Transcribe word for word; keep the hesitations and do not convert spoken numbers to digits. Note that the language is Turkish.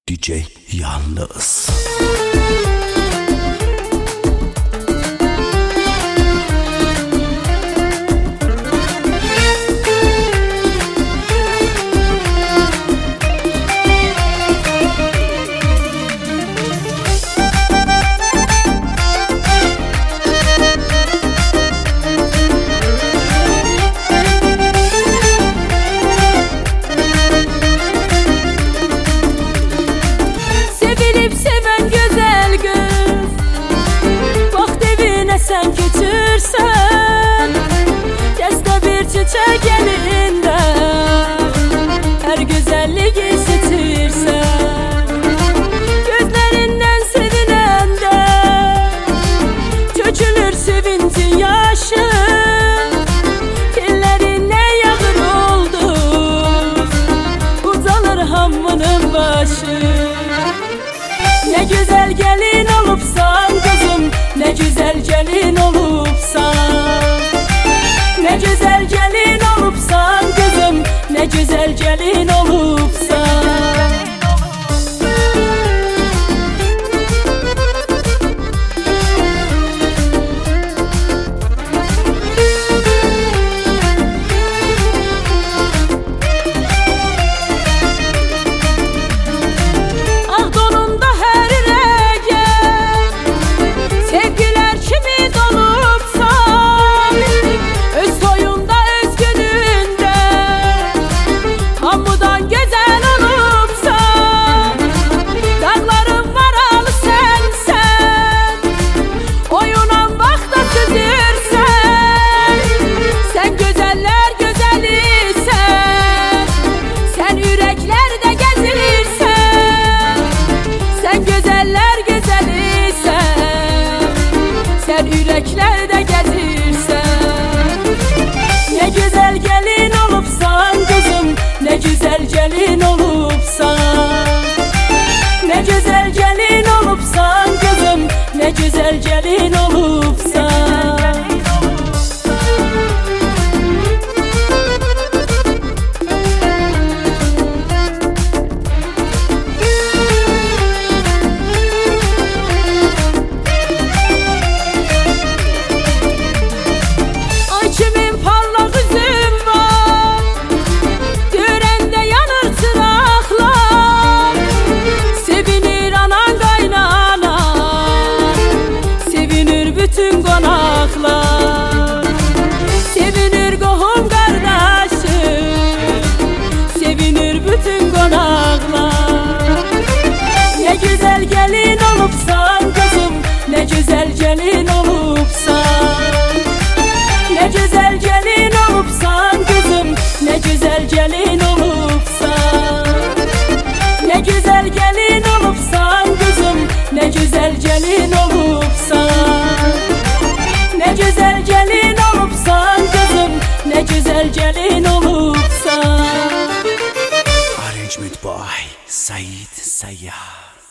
D J Yalnız. Sen götürsen Deste bir çiçek elinde Her güzelliği isitirsen Gözlerinden sevinende Tökülür sevincin yaşı Dillerine yağır oldu Uzalır hammının başı Ne güzel gelin olupsan kızım Ne güzel gelin olupsan Ne güzel gelin olupsan kızım Ne güzel gelin olupsan Yüreklerde gezirsen Ne güzel gelin olupsan kızım Ne güzel gelin olupsan Ne güzel gelin olupsan kızım Ne güzel gelin olupsan Bütün konaklar Sevinir qohum qardaşım Sevinir bütün konaklar Ne güzel gelin olupsan kızım Ne güzel gelin olupsan Ne güzel gelin olupsan kızım Ne güzel gelin olupsan Ne güzel gelin olupsan kızım Ne güzel gelin olupsan Ne güzel gelin olupsan kızım Ne güzel gelin olupsan Arrangement by Said Sayyar.